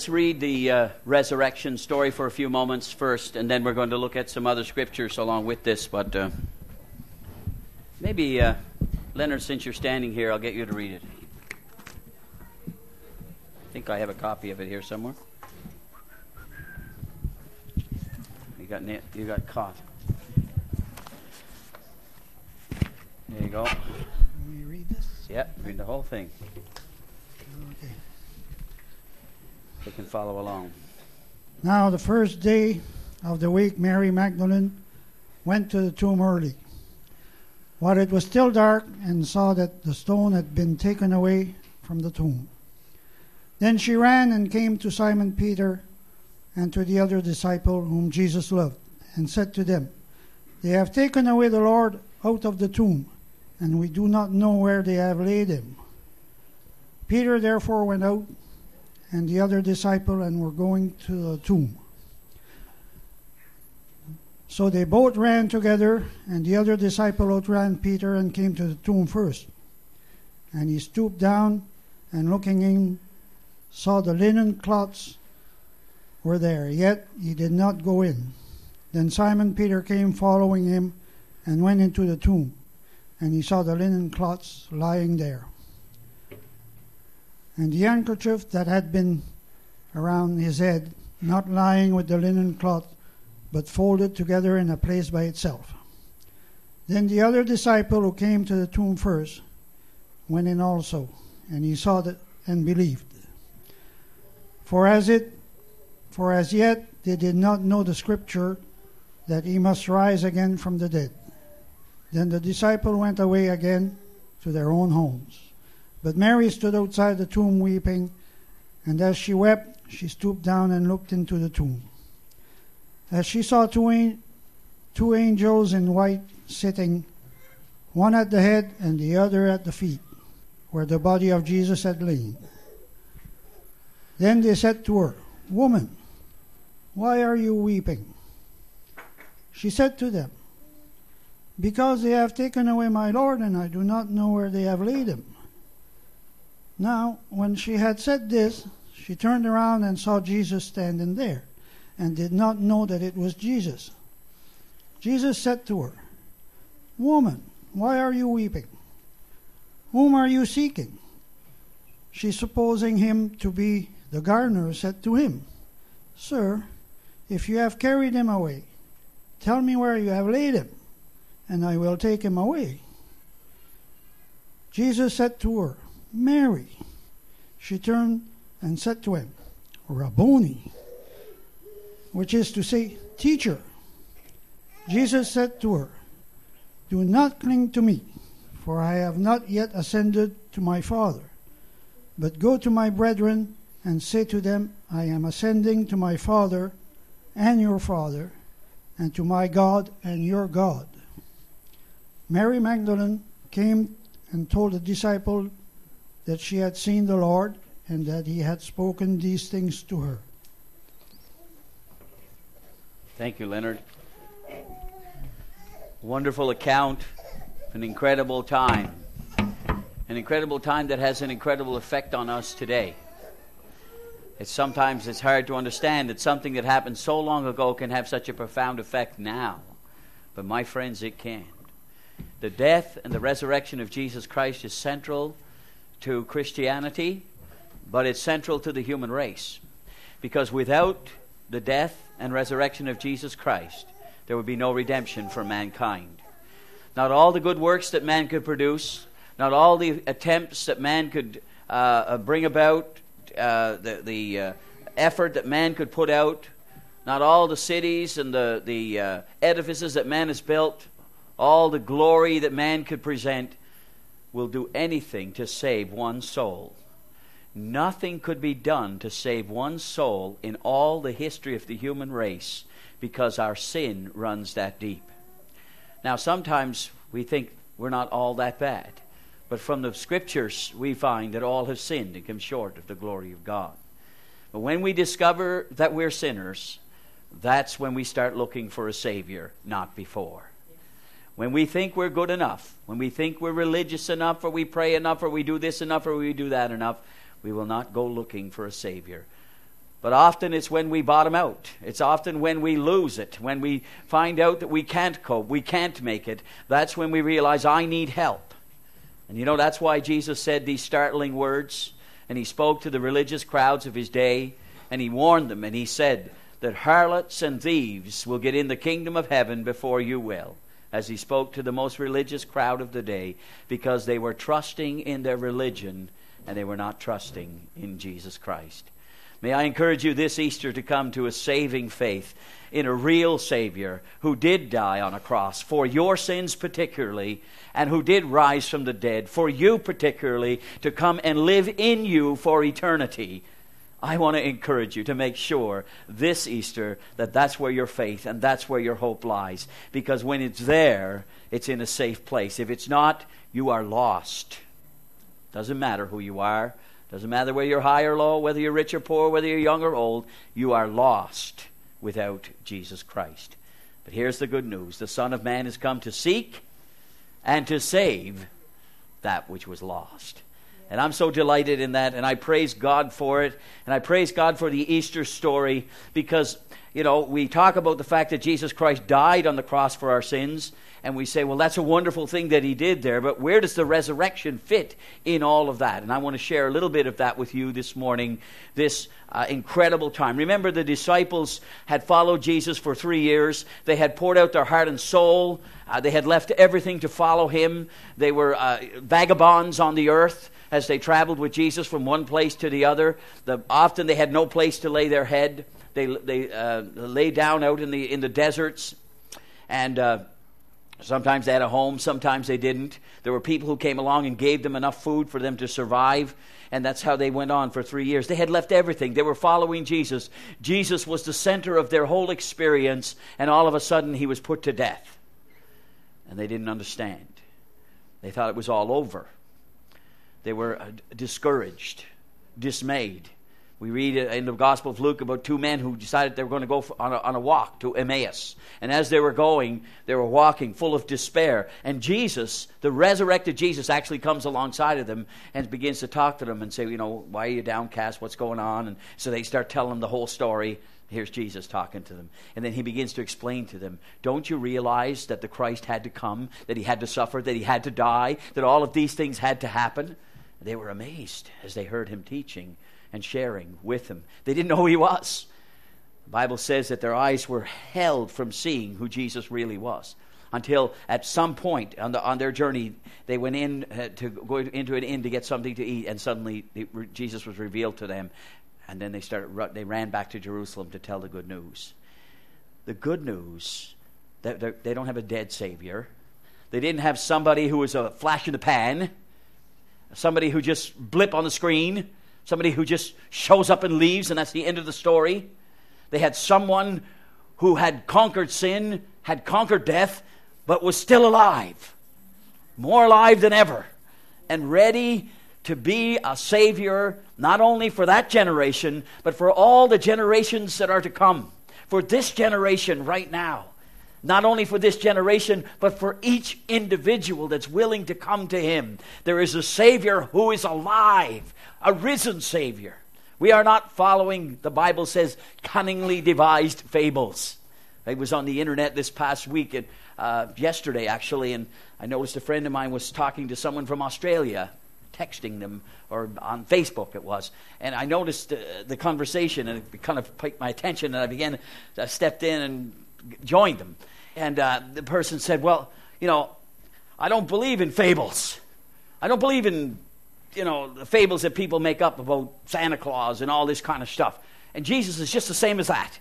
Let's read the resurrection story for a few moments first, and then we're going to look at some other scriptures along with this. But maybe, Leonard, since you're standing here, I'll get you to read it. I think I have a copy of it here somewhere. You got caught. There you go. Can we read this? Yeah, read the whole thing. Okay. They can follow along. Now the first day of the week, Mary Magdalene went to the tomb early, while it was still dark, and saw that the stone had been taken away from the tomb. Then she ran and came to Simon Peter and to the other disciple whom Jesus loved, and said to them, "They have taken away the Lord out of the tomb, and we do not know where they have laid him." Peter therefore went out, and the other disciple, and were going to the tomb. So they both ran together, and the other disciple outran Peter and came to the tomb first. And he stooped down, and looking in, saw the linen cloths were there, yet he did not go in. Then Simon Peter came following him, and went into the tomb, and he saw the linen cloths lying there, and the handkerchief that had been around his head, not lying with the linen cloth, but folded together in a place by itself. Then the other disciple who came to the tomb first went in also, and he saw that and believed. For as yet they did not know the scripture that he must rise again from the dead. Then the disciple went away again to their own homes. But Mary stood outside the tomb weeping, and as she wept, she stooped down and looked into the tomb. As she saw two angels in white sitting, one at the head and the other at the feet, where the body of Jesus had lain. Then they said to her, "Woman, why are you weeping?" She said to them, "Because they have taken away my Lord, and I do not know where they have laid him." Now, when she had said this, she turned around and saw Jesus standing there, and did not know that it was Jesus. Jesus said to her, "Woman, why are you weeping? Whom are you seeking?" She, supposing him to be the gardener, said to him, "Sir, if you have carried him away, tell me where you have laid him, and I will take him away." Jesus said to her, "Mary." She turned and said to him, "Rabboni," which is to say, "Teacher." Jesus said to her, "Do not cling to me, for I have not yet ascended to my Father. But go to my brethren and say to them, I am ascending to my Father and your Father, and to my God and your God." Mary Magdalene came and told the disciple that she had seen the Lord, and that he had spoken these things to her. Thank you, Leonard. Wonderful account, an incredible time. An incredible time that has an incredible effect on us today. Sometimes it's hard to understand that something that happened so long ago can have such a profound effect now. But my friends, it can. The death and the resurrection of Jesus Christ is central to Christianity, but it's central to the human race. Because without the death and resurrection of Jesus Christ, there would be no redemption for mankind. Not all the good works that man could produce, not all the attempts that man could bring about, the effort that man could put out, not all the cities and the edifices that man has built, all the glory that man could present, will do anything to save one soul. Nothing could be done to save one soul in all the history of the human race, because our sin runs that deep. Now, sometimes we think we're not all that bad, but from the scriptures we find that all have sinned and come short of the glory of God. But when we discover that we're sinners, that's when we start looking for a Savior, not before. When we think we're good enough, when we think we're religious enough, or we pray enough, or we do this enough, or we do that enough, we will not go looking for a Savior. But often it's when we bottom out. It's often when we lose it, when we find out that we can't cope, we can't make it. That's when we realize, I need help. And you know, that's why Jesus said these startling words. And he spoke to the religious crowds of his day. And he warned them. And he said that harlots and thieves will get in the kingdom of heaven before you will. As he spoke to the most religious crowd of the day. Because they were trusting in their religion. And they were not trusting in Jesus Christ. May I encourage you this Easter to come to a saving faith in a real Savior who did die on a cross for your sins particularly, and who did rise from the dead for you particularly, to come and live in you for eternity. I want to encourage you to make sure this Easter that that's where your faith and that's where your hope lies. Because when it's there, it's in a safe place. If it's not, you are lost. Doesn't matter who you are. Doesn't matter whether you're high or low, whether you're rich or poor, whether you're young or old. You are lost without Jesus Christ. But here's the good news. The Son of Man has come to seek and to save that which was lost. And I'm so delighted in that, and I praise God for it. And I praise God for the Easter story because, you know, we talk about the fact that Jesus Christ died on the cross for our sins. And we say, well, that's a wonderful thing that he did there, but where does the resurrection fit in all of that? And I want to share a little bit of that with you this morning, this incredible time. Remember, the disciples had followed Jesus for 3 years. They had poured out their heart and soul. They had left everything to follow him. They were vagabonds on the earth as they traveled with Jesus from one place to the other. Often they had no place to lay their head. They lay down out in the deserts, and sometimes they had a home, sometimes they didn't. There were people who came along and gave them enough food for them to survive, and that's how they went on for 3 years. They had left everything. They were following Jesus. Jesus was the center of their whole experience, and all of a sudden he was put to death. And they didn't understand. They thought it was all over. They were discouraged, dismayed. We read in the Gospel of Luke about 2 men who decided they were going to go on a walk to Emmaus. And as they were going, they were walking full of despair. And Jesus, the resurrected Jesus, actually comes alongside of them and begins to talk to them and say, you know, why are you downcast? What's going on? And so they start telling them the whole story. Here's Jesus talking to them. And then he begins to explain to them, don't you realize that the Christ had to come, that he had to suffer, that he had to die, that all of these things had to happen? And they were amazed as they heard him teaching and sharing with him. They didn't know who he was. The Bible says that their eyes were held from seeing who Jesus really was, until at some point on their journey they went in to go into an inn to get something to eat, and suddenly Jesus was revealed to them, and then they ran back to Jerusalem to tell the good news. The good news that they don't have a dead Savior. They didn't have somebody who was a flash in the pan, somebody who just blip on the screen, somebody who just shows up and leaves and that's the end of the story. They had someone who had conquered sin, had conquered death, but was still alive. More alive than ever. And ready to be a Savior, not only for that generation, but for all the generations that are to come. For this generation right now. Not only for this generation, but for each individual that's willing to come to him. There is a Savior who is alive, a risen Savior. We are not following, the Bible says, cunningly devised fables. I was on the internet this past week, and yesterday actually, and I noticed a friend of mine was talking to someone from Australia, texting them, or on Facebook it was, and I noticed the conversation, and it kind of piqued my attention, and I stepped in and joined them. And the person said, well, you know, I don't believe in fables. I don't believe in, you know, the fables that people make up about Santa Claus and all this kind of stuff. And Jesus is just the same as that.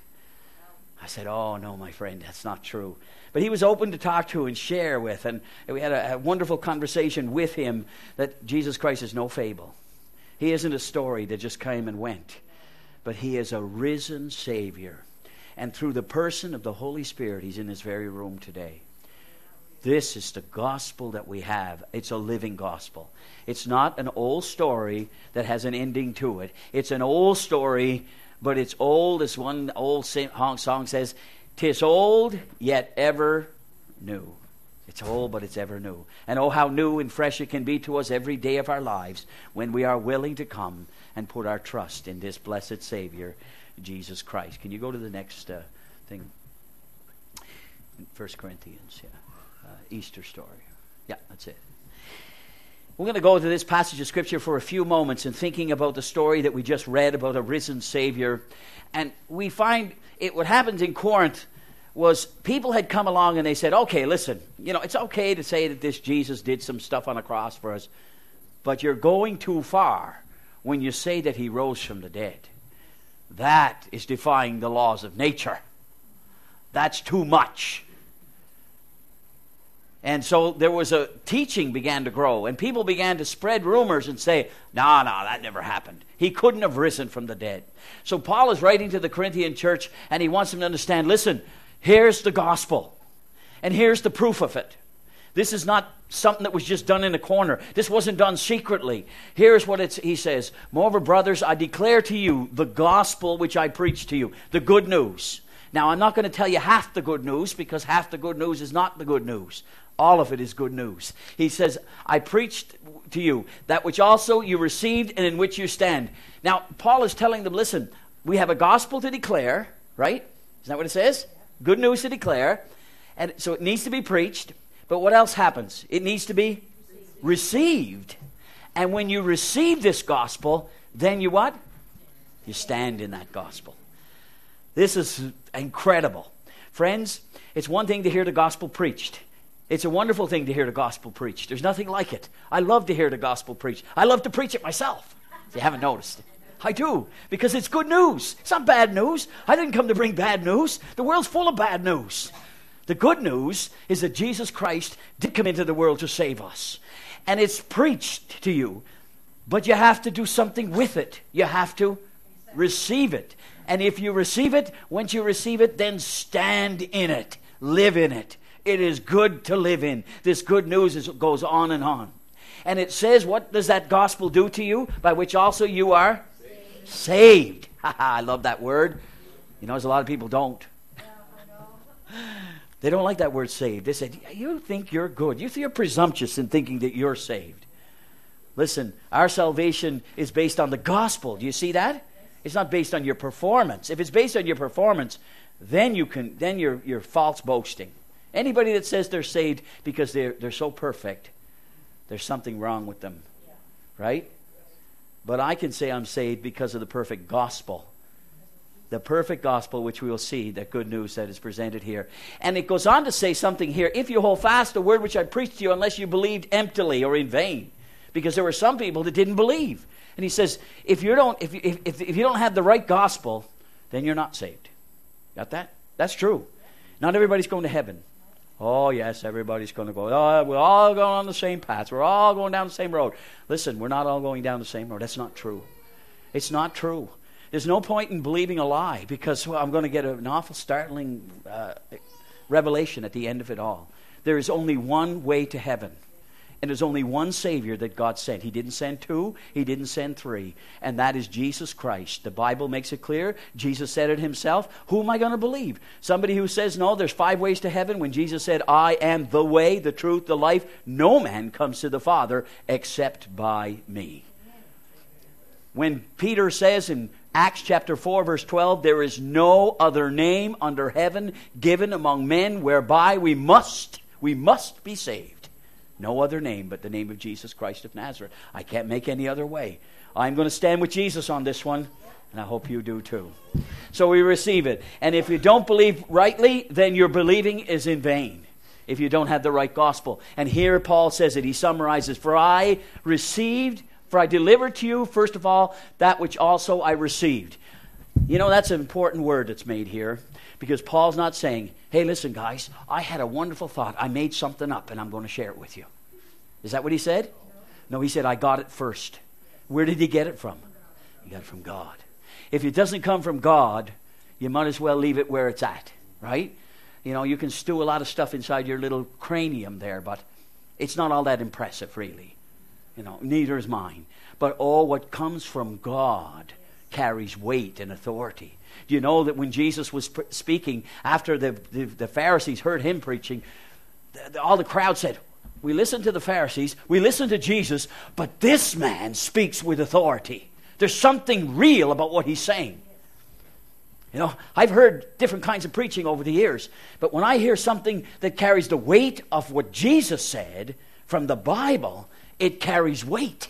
I said, oh, no, my friend, that's not true. But he was open to talk to and share with. And we had a wonderful conversation with him that Jesus Christ is no fable. He isn't a story that just came and went. But he is a risen Savior. And through the person of the Holy Spirit, he's in this very room today. This is the gospel that we have. It's a living gospel. It's not an old story that has an ending to it. It's an old story, but it's old, as one old song says, 'tis old, yet ever new. It's old, but it's ever new. And oh, how new and fresh it can be to us every day of our lives when we are willing to come and put our trust in this blessed Savior, Jesus Christ. Can you go to the next thing? 1 Corinthians, Easter story. Yeah, that's it. We're going to go to this passage of Scripture for a few moments and thinking about the story that we just read about a risen Savior. And we find what happened in Corinth was people had come along and they said, okay, listen, it's okay to say that this Jesus did some stuff on a cross for us, but you're going too far when you say that he rose from the dead. That is defying the laws of nature. That's too much. And so there was a teaching began to grow, and people began to spread rumors and say, no, that never happened. He couldn't have risen from the dead. So Paul is writing to the Corinthian church, and he wants them to understand, listen, here's the gospel, and here's the proof of it. This is not something that was just done in a corner. This wasn't done secretly. Here's what he says. Moreover, brothers, I declare to you the gospel which I preached to you, the good news. Now, I'm not going to tell you half the good news, because half the good news is not the good news. All of it is good news. He says, I preached to you that which also you received and in which you stand. Now, Paul is telling them, listen, we have a gospel to declare, right? Isn't that what it says? Good news to declare. And so it needs to be preached. But what else happens? It needs to be received. And when you receive this gospel, then you what? You stand in that gospel. This is incredible. Friends, it's one thing to hear the gospel preached. It's a wonderful thing to hear the gospel preached. There's nothing like it. I love to hear the gospel preached. I love to preach it myself. If you haven't noticed. I do, because it's good news. It's not bad news. I didn't come to bring bad news. The world's full of bad news. The good news is that Jesus Christ did come into the world to save us. And it's preached to you. But you have to do something with it. You have to receive it. And if you receive it, once you receive it, then stand in it. Live in it. It is good to live in. This good news goes on and on. And it says, what does that gospel do to you? By which also you are saved. I love that word. There's a lot of people don't. They don't like that word saved. They said, you think you're good. You're presumptuous in thinking that you're saved. Listen, our salvation is based on the gospel. Do you see that? It's not based on your performance. If it's based on your performance, then you're false boasting. Anybody that says they're saved because they're so perfect, there's something wrong with them. Right? But I can say I'm saved because of the perfect gospel. The perfect gospel, which we will see, that good news that is presented here. And it goes on to say something here. If you hold fast the word which I preached to you, unless you believed emptily or in vain. Because there were some people that didn't believe. And he says, if you don't have the right gospel, then you're not saved. Got that? That's true. Not everybody's going to heaven. Oh, yes, everybody's going to go. Oh, we're all going on the same path. We're all going down the same road. Listen, we're not all going down the same road. That's not true. It's not true. There's no point in believing a lie, because I'm going to get an awful startling revelation at the end of it all. There is only one way to heaven. And there's only one Savior that God sent. He didn't send two. He didn't send three. And that is Jesus Christ. The Bible makes it clear. Jesus said it himself. Who am I going to believe? Somebody who says, no, there's 5 ways to heaven, when Jesus said, I am the way, the truth, the life. No man comes to the Father except by me. When Peter says in Acts chapter 4, verse 12, there is no other name under heaven given among men whereby we must be saved. No other name but the name of Jesus Christ of Nazareth. I can't make any other way. I'm going to stand with Jesus on this one, and I hope you do too. So we receive it. And if you don't believe rightly, then your believing is in vain, if you don't have the right gospel. And here Paul says it. He summarizes, For I delivered to you, first of all, that which also I received. That's an important word that's made here, because Paul's not saying, hey, listen, guys, I had a wonderful thought. I made something up, and I'm going to share it with you. Is that what he said? No, he said, I got it first. Where did he get it from? He got it from God. If it doesn't come from God, you might as well leave it where it's at, right? You can stew a lot of stuff inside your little cranium there, but it's not all that impressive, really. Neither is mine. But all what comes from God carries weight and authority. Do you know that when Jesus was speaking, after the Pharisees heard him preaching, all the crowd said, we listen to the Pharisees, we listen to Jesus, but this man speaks with authority. There's something real about what he's saying. You know, I've heard different kinds of preaching over the years, but when I hear something that carries the weight of what Jesus said from the Bible, it carries weight.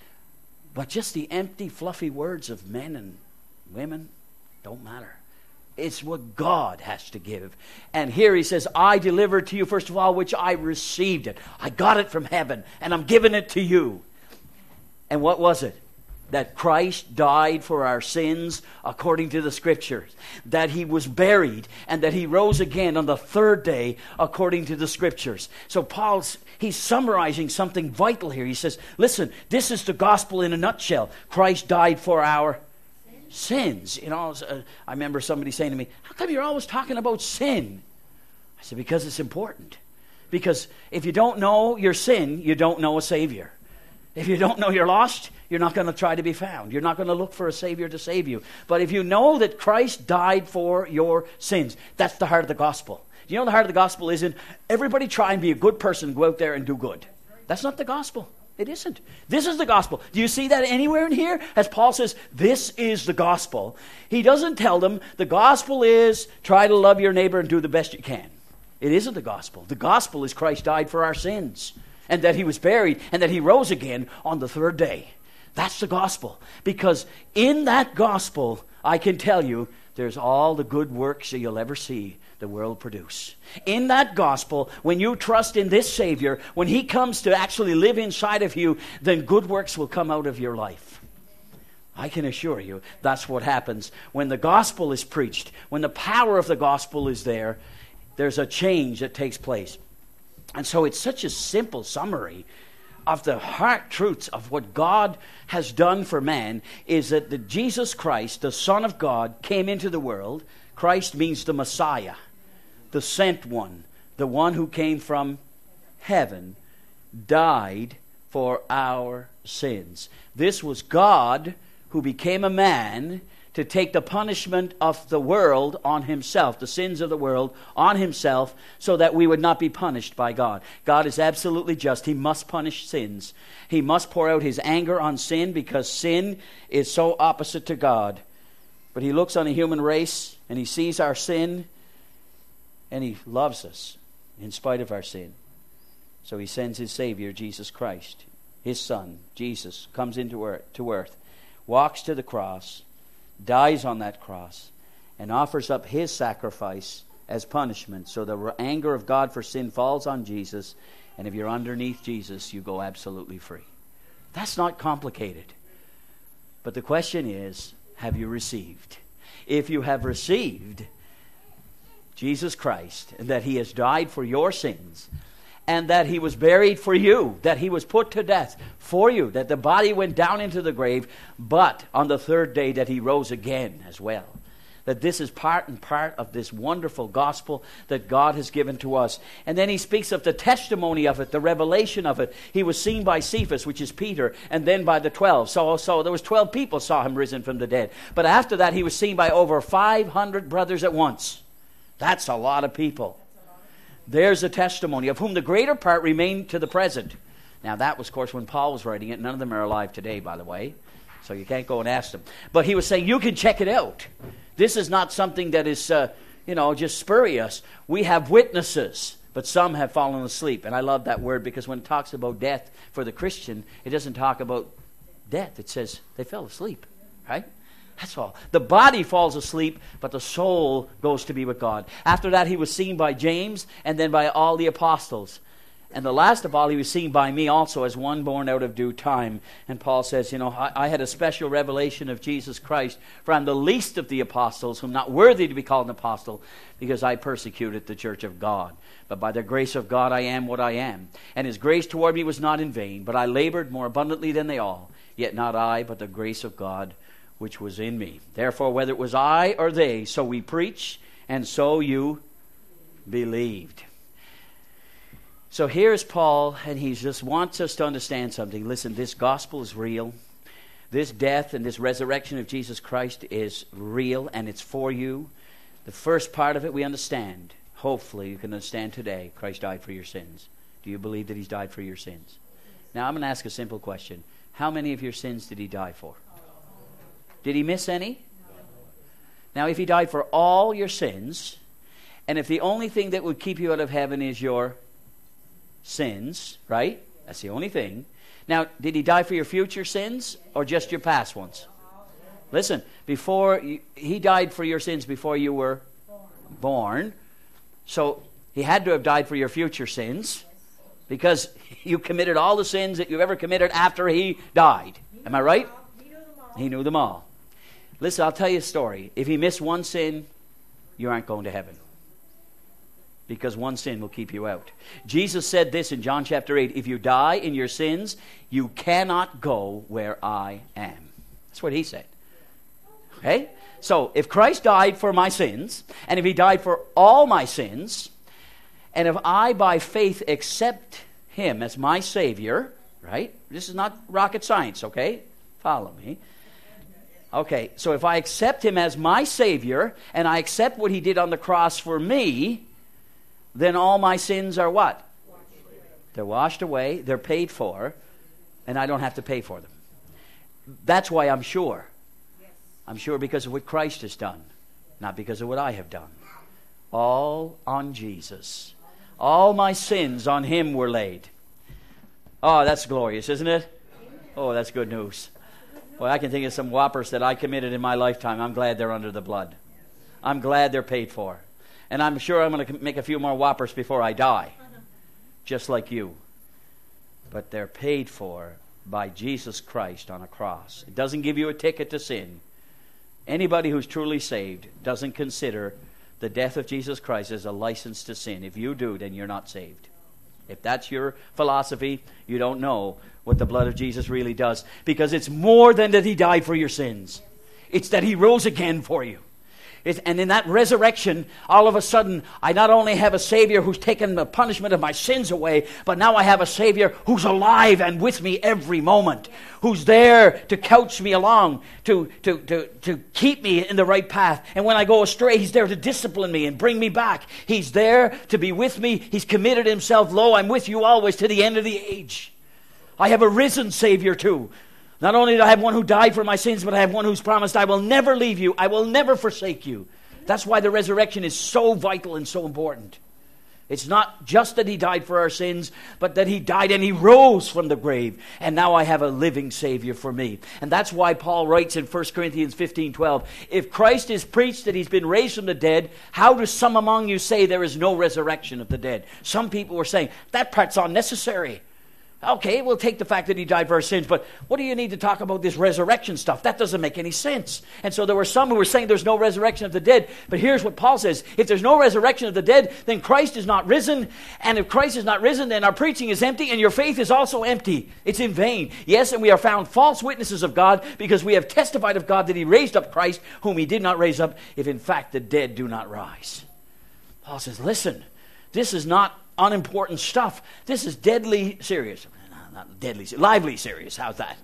But just the empty, fluffy words of men and women don't matter. It's what God has to give. And here he says, I delivered to you, first of all, which I received it. I got it from heaven, and I'm giving it to you. And what was it? That Christ died for our sins according to the Scriptures, that he was buried, and that he rose again on the third day according to the Scriptures. So he's summarizing something vital here. He says, listen, this is the gospel in a nutshell. Christ died for our sins. You know, I remember somebody saying to me, how come you're always talking about sin? I said, because it's important. Because if you don't know your sin, you don't know a Savior. If you don't know you're lost, you're not going to try to be found. You're not going to look for a Savior to save you. But if you know that Christ died for your sins, that's the heart of the gospel. You know the heart of the gospel isn't everybody try and be a good person, go out there and do good. That's not the gospel. It isn't. This is the gospel. Do you see that anywhere in here? As Paul says, this is the gospel. He doesn't tell them the gospel is try to love your neighbor and do the best you can. It isn't the gospel. The gospel is Christ died for our sins, and that he was buried, and that he rose again on the third day. That's the gospel. Because in that gospel, I can tell you, there's all the good works that you'll ever see the world produce. In that gospel, when you trust in this Savior, when he comes to actually live inside of you, then good works will come out of your life. I can assure you that's what happens when the gospel is preached. When the power of the gospel is there, there's a change that takes place. And so it's such a simple summary of the heart truths of what God has done for man, is that the Jesus Christ, the Son of God, came into the world. Christ means the Messiah, the sent one, the one who came from heaven, died for our sins. This was God who became a man to take the punishment of the world on himself, the sins of the world on himself, so that we would not be punished by God. God is absolutely just. He must punish sins. He must pour out his anger on sin because sin is so opposite to God. But he looks on the human race and he sees our sin and he loves us in spite of our sin. So he sends his Savior, Jesus Christ, his Son, Jesus, comes into earth, walks to the cross, dies on that cross, and offers up his sacrifice as punishment. So the anger of God for sin falls on Jesus, and if you're underneath Jesus, you go absolutely free. That's not complicated. But the question is, have you received? If you have received Jesus Christ, and that he has died for your sins, and that he was buried for you, that he was put to death for you, that the body went down into the grave, but on the third day that he rose again as well. That this is part and part of this wonderful gospel that God has given to us. And then he speaks of the testimony of it, the revelation of it. He was seen by Cephas, which is Peter, and then by the 12. So there was 12 people saw him risen from the dead. But after that, he was seen by over 500 brothers at once. That's a lot of people. There's a testimony, of whom the greater part remain to the present. Now that was, of course, when Paul was writing it. None of them are alive today, by the way. So you can't go and ask them. But he was saying, you can check it out. This is not something that is, just spurious. We have witnesses, but some have fallen asleep. And I love that word, because when it talks about death for the Christian, it doesn't talk about death. It says they fell asleep, right? That's all. The body falls asleep, but the soul goes to be with God. After that, he was seen by James, and then by all the apostles. And the last of all, he was seen by me also, as one born out of due time. And Paul says, I had a special revelation of Jesus Christ, for I'm the least of the apostles, who am not worthy to be called an apostle, because I persecuted the church of God. But by the grace of God I am what I am. And his grace toward me was not in vain, but I labored more abundantly than they all. Yet not I, but the grace of God which was in me. Therefore, whether it was I or they, so we preach, and so you believed. So here's Paul, and he just wants us to understand something. Listen, this gospel is real. This death and this resurrection of Jesus Christ is real, and it's for you. The first part of it we understand. Hopefully you can understand today. Christ died for your sins. Do you believe that he's died for your sins? Now I'm going to ask a simple question. How many of your sins did he die for? Did he miss any? Now, if he died for all your sins, and if the only thing that would keep you out of heaven is your sins, right? That's the only thing. Now, did he die for your future sins or just your past ones? Listen, he died for your sins before you were born. So he had to have died for your future sins because you committed all the sins that you've ever committed after he died. Am I right? He knew them all. Listen, I'll tell you a story. If he missed one sin, you aren't going to heaven. Because one sin will keep you out. Jesus said this in John chapter 8, if you die in your sins, you cannot go where I am. That's what he said. Okay? So, if Christ died for my sins, and if he died for all my sins, and if I by faith accept him as my Savior, right? This is not rocket science, okay? Follow me. Okay, so if I accept him as my Savior, and I accept what he did on the cross for me, then all my sins are what? They're washed away, they're paid for, and I don't have to pay for them. That's why I'm sure. I'm sure because of what Christ has done, not because of what I have done. All on Jesus. All my sins on him were laid. Oh, that's glorious, isn't it? Oh, that's good news. Boy, I can think of some whoppers that I committed in my lifetime. I'm glad they're under the blood. I'm glad they're paid for. And I'm sure I'm going to make a few more whoppers before I die. Just like you. But they're paid for by Jesus Christ on a cross. It doesn't give you a ticket to sin. Anybody who's truly saved doesn't consider the death of Jesus Christ as a license to sin. If you do, then you're not saved. If that's your philosophy, you don't know what the blood of Jesus really does. Because it's more than that he died for your sins. It's that he rose again for you. And in that resurrection, all of a sudden, I not only have a Savior who's taken the punishment of my sins away, but now I have a Savior who's alive and with me every moment, who's there to couch me along, to keep me in the right path. And when I go astray, he's there to discipline me and bring me back. He's there to be with me. He's committed himself. Lo, I'm with you always to the end of the age. I have a risen Savior too. Not only do I have one who died for my sins, but I have one who's promised, I will never leave you. I will never forsake you. That's why the resurrection is so vital and so important. It's not just that he died for our sins, but that he died and he rose from the grave. And now I have a living Savior for me. And that's why Paul writes in 1 Corinthians 15:12, if Christ is preached that he's been raised from the dead, how do some among you say there is no resurrection of the dead? Some people were saying, that part's unnecessary. Okay, we'll take the fact that he died for our sins, but what do you need to talk about this resurrection stuff? That doesn't make any sense. And so there were some who were saying there's no resurrection of the dead, but here's what Paul says. If there's no resurrection of the dead, then Christ is not risen, and if Christ is not risen, then our preaching is empty, and your faith is also empty. It's in vain. Yes, and we are found false witnesses of God, because we have testified of God that he raised up Christ, whom he did not raise up, if in fact the dead do not rise. Paul says, listen, this is not unimportant stuff. This is deadly serious. Not deadly, lively serious. How's that?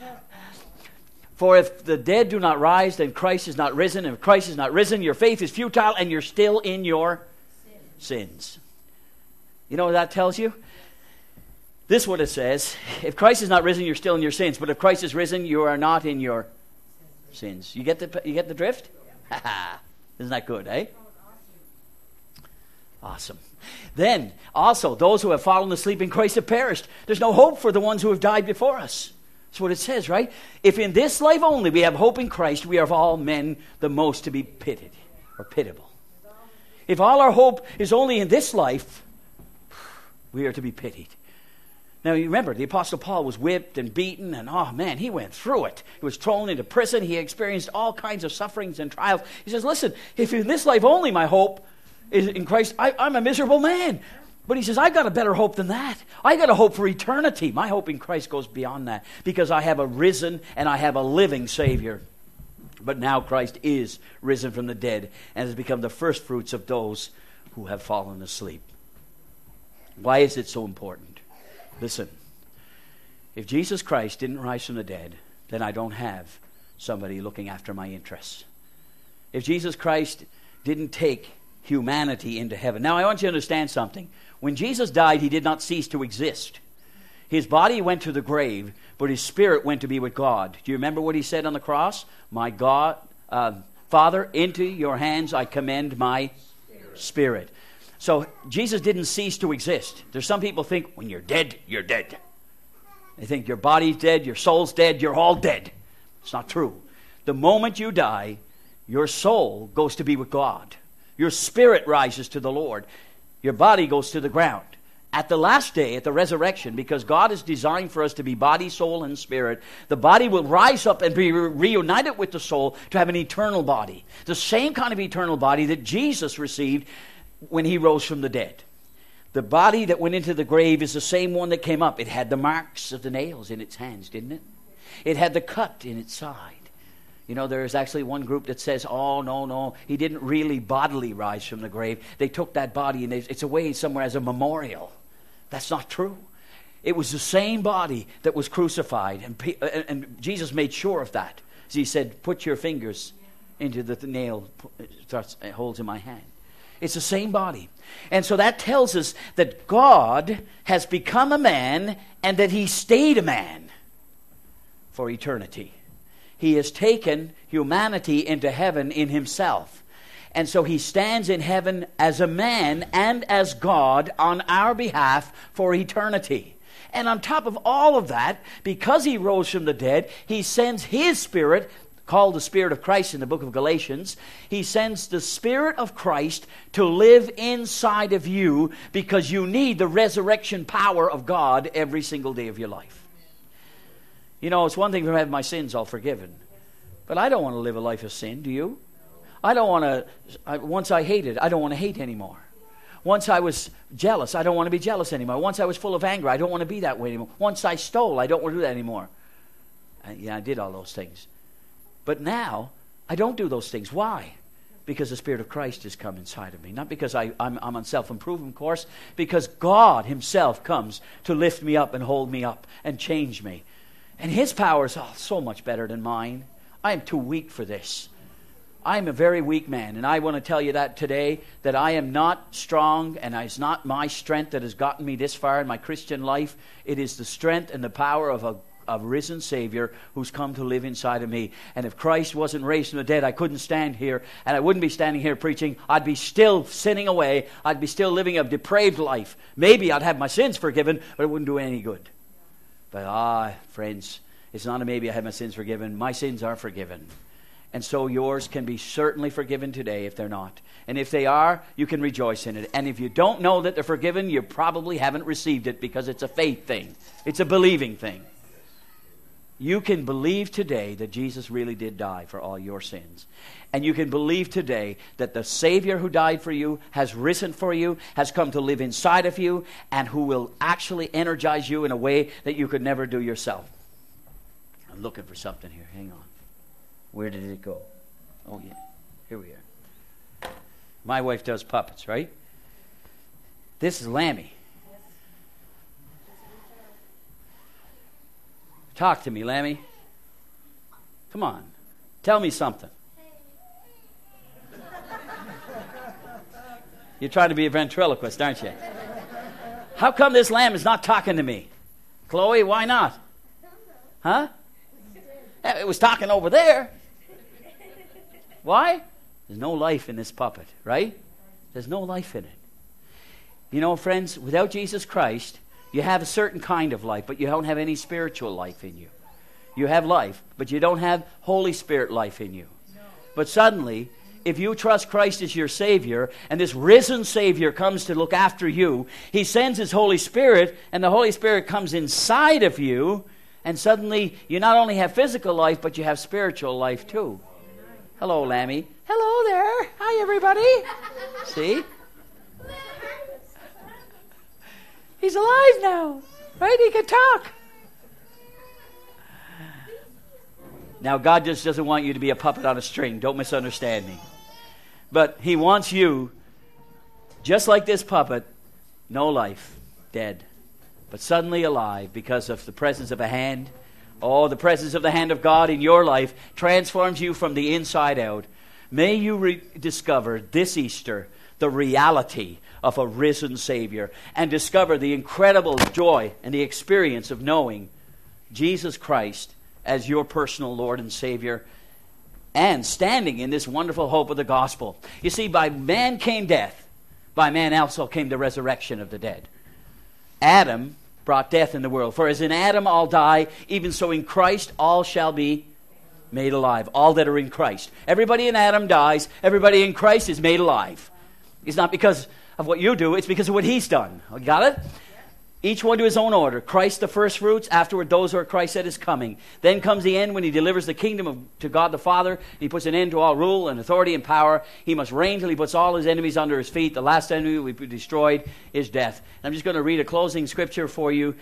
For if the dead do not rise, then Christ is not risen. And if Christ is not risen, your faith is futile and you're still in your sins. You know what that tells you? This is what it says. If Christ is not risen, you're still in your sins. But if Christ is risen, you are not in your sins. You get the drift? Isn't that good, eh? Awesome. Then, also, those who have fallen asleep in Christ have perished. There's no hope for the ones who have died before us. That's what it says, right? If in this life only we have hope in Christ, we are of all men the most to be pitied or pitiable. If all our hope is only in this life, we are to be pitied. Now, you remember, the Apostle Paul was whipped and beaten, and oh man, he went through it. He was thrown into prison. He experienced all kinds of sufferings and trials. He says, listen, if in this life only my hope is in Christ, I'm a miserable man. But he says, I've got a better hope than that. I got a hope for eternity. My hope in Christ goes beyond that, because I have a risen and I have a living Savior. But now Christ is risen from the dead and has become the first fruits of those who have fallen asleep. Why is it so important? Listen, if Jesus Christ didn't rise from the dead, then I don't have somebody looking after my interests. If Jesus Christ didn't take humanity into heaven. Now, I want you to understand something. When Jesus died, he did not cease to exist. His body went to the grave, but his spirit went to be with God. Do you remember what he said on the cross? My God, Father, into your hands I commend my spirit. So Jesus didn't cease to exist. There's some people think when you're dead, you're dead. They think your body's dead, your soul's dead, you're all dead. It's not true. The moment you die, your soul goes to be with God. Your spirit rises to the Lord. Your body goes to the ground. At the last day, at the resurrection, because God is designed for us to be body, soul, and spirit, the body will rise up and be reunited with the soul to have an eternal body. The same kind of eternal body that Jesus received when he rose from the dead. The body that went into the grave is the same one that came up. It had the marks of the nails in its hands, didn't it? It had the cut in its side. You know, there is actually one group that says, oh, no, he didn't really bodily rise from the grave. They took that body and it's away somewhere as a memorial. That's not true. It was the same body that was crucified, and Jesus made sure of that. As he said, put your fingers into the nail holes in my hand. It's the same body. And so that tells us that God has become a man and that he stayed a man for eternity. He has taken humanity into heaven in himself. And so he stands in heaven as a man and as God on our behalf for eternity. And on top of all of that, because he rose from the dead, he sends his Spirit, called the Spirit of Christ in the book of Galatians. He sends the Spirit of Christ to live inside of you because you need the resurrection power of God every single day of your life. You know, it's one thing to have my sins all forgiven, but I don't want to live a life of sin, do you? I don't want to, once I hated, I don't want to hate anymore. Once I was jealous, I don't want to be jealous anymore. Once I was full of anger, I don't want to be that way anymore. Once I stole, I don't want to do that anymore. I did all those things. But now, I don't do those things. Why? Because the Spirit of Christ has come inside of me. Not because I'm on self-improvement course, because God himself comes to lift me up and hold me up and change me. And his power is so much better than mine. I am too weak for this. I'm a very weak man, and I want to tell you that today, that I am not strong, and it's not my strength that has gotten me this far in my Christian life. It is the strength and the power of a risen Savior who's come to live inside of me. And if Christ wasn't raised from the dead, I couldn't stand here, and I wouldn't be standing here preaching. I'd be still sinning away. I'd be still living a depraved life. Maybe I'd have my sins forgiven, but it wouldn't do any good. But friends, it's not a maybe I have my sins forgiven. My sins are forgiven. And so yours can be certainly forgiven today if they're not. And if they are, you can rejoice in it. And if you don't know that they're forgiven, you probably haven't received it because it's a faith thing. It's a believing thing. You can believe today that Jesus really did die for all your sins. And you can believe today that the Savior who died for you has risen for you, has come to live inside of you, and who will actually energize you in a way that you could never do yourself. I'm looking for something here. Hang on. Where did it go? Oh, yeah. Here we are. My wife does puppets, right? This is Lammy. Talk to me, Lammy. Come on. Tell me something. You're trying to be a ventriloquist, aren't you? How come this lamb is not talking to me? Chloe, why not? Huh? It was talking over there. Why? There's no life in this puppet, right? There's no life in it. You know, friends, without Jesus Christ, you have a certain kind of life, but you don't have any spiritual life in you. You have life, but you don't have Holy Spirit life in you. But suddenly, if you trust Christ as your Savior, and this risen Savior comes to look after you, He sends His Holy Spirit, and the Holy Spirit comes inside of you, and suddenly you not only have physical life, but you have spiritual life too. Hello, Lammy. Hello there. Hi, everybody. See? He's alive now, right? He can talk. Now, God just doesn't want you to be a puppet on a string. Don't misunderstand me. But He wants you, just like this puppet, no life, dead, but suddenly alive because of the presence of a hand. Oh, the presence of the hand of God in your life transforms you from the inside out. May you discover this Easter the reality of a risen Savior and discover the incredible joy and the experience of knowing Jesus Christ as your personal Lord and Savior. and standing in this wonderful hope of the gospel. You see, by man came death. By man also came the resurrection of the dead. Adam brought death in the world. For as in Adam all die, even so in Christ all shall be made alive. All that are in Christ. Everybody in Adam dies. Everybody in Christ is made alive. It's not because of what you do. It's because of what He's done. Got it? Each one to his own order. Christ the first fruits, afterward those who are Christ that is coming. Then comes the end when He delivers the kingdom to God the Father. He puts an end to all rule and authority and power. He must reign till He puts all His enemies under His feet. The last enemy will be destroyed is death. And I'm just going to read a closing scripture for you.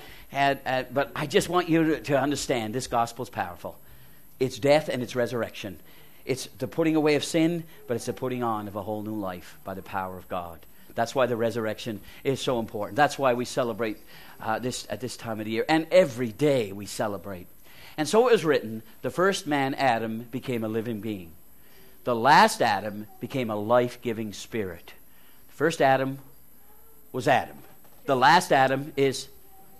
But I just want you to understand this gospel is powerful. It's death and it's resurrection. It's the putting away of sin, but it's the putting on of a whole new life by the power of God. That's why the resurrection is so important. That's why we celebrate this at this time of the year. And every day we celebrate. And so it was written, the first man, Adam, became a living being. The last Adam became a life-giving spirit. The first Adam was Adam. The last Adam is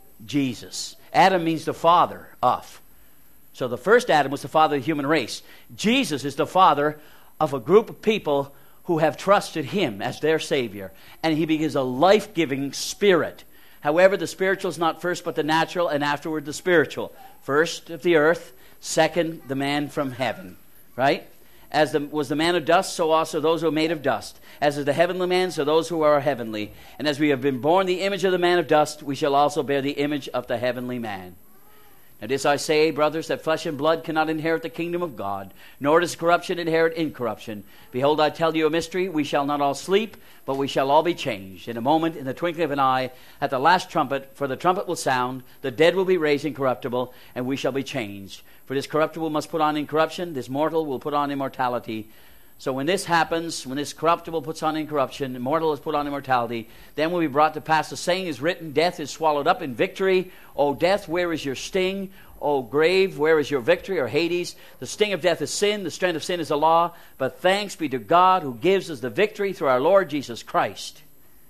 Jesus. Adam means the father of. So the first Adam was the father of the human race. Jesus is the father of a group of people who have trusted Him as their Savior. And He begins a life-giving spirit. However, the spiritual is not first but the natural, and afterward the spiritual. First of the earth, second the man from heaven. Right? As was the man of dust, so also those who are made of dust. As is the heavenly man, so those who are heavenly. And as we have been born the image of the man of dust, we shall also bear the image of the heavenly man. Now this I say, brothers, that flesh and blood cannot inherit the kingdom of God, nor does corruption inherit incorruption. Behold, I tell you a mystery. We shall not all sleep, but we shall all be changed. In a moment, in the twinkling of an eye, at the last trumpet, for the trumpet will sound, the dead will be raised incorruptible, and we shall be changed. For this corruptible must put on incorruption, this mortal will put on immortality. So when this happens, when this corruptible puts on incorruption, immortal is put on immortality, then will be brought to pass the saying is written, death is swallowed up in victory. O death, where is your sting? O grave, where is your victory? Or Hades, the sting of death is sin, the strength of sin is the law. But thanks be to God who gives us the victory through our Lord Jesus Christ.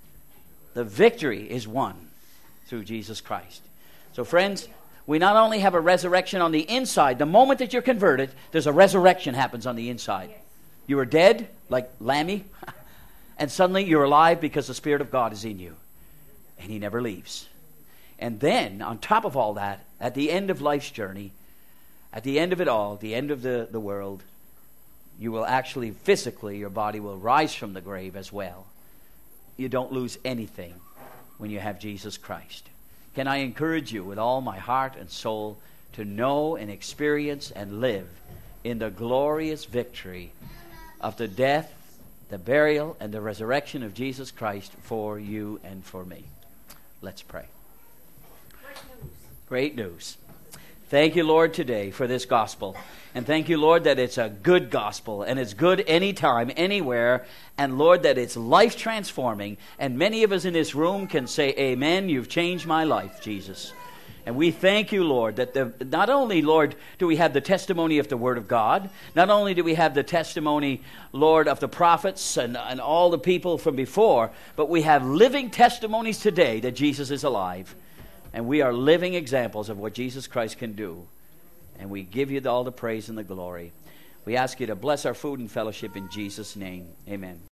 The victory is won through Jesus Christ. So friends, we not only have a resurrection on the inside, the moment that you're converted, there's a resurrection happens on the inside. You were dead, like Lammy, and suddenly you're alive because the Spirit of God is in you. And He never leaves. And then, on top of all that, at the end of life's journey, at the end of it all, the end of the world, you will actually, physically, your body will rise from the grave as well. You don't lose anything when you have Jesus Christ. Can I encourage you with all my heart and soul to know and experience and live in the glorious victory of the death, the burial, and the resurrection of Jesus Christ for you and for me. Let's pray. Great news. Thank you, Lord, today for this gospel. And thank you, Lord, that it's a good gospel. And it's good anytime, anywhere. And, Lord, that it's life-transforming. And many of us in this room can say, amen, you've changed my life, Jesus. And we thank you, Lord, that not only, Lord, do we have the testimony of the Word of God, not only do we have the testimony, Lord, of the prophets and all the people from before, but we have living testimonies today that Jesus is alive. And we are living examples of what Jesus Christ can do. And we give you all the praise and the glory. We ask you to bless our food and fellowship in Jesus' name. Amen.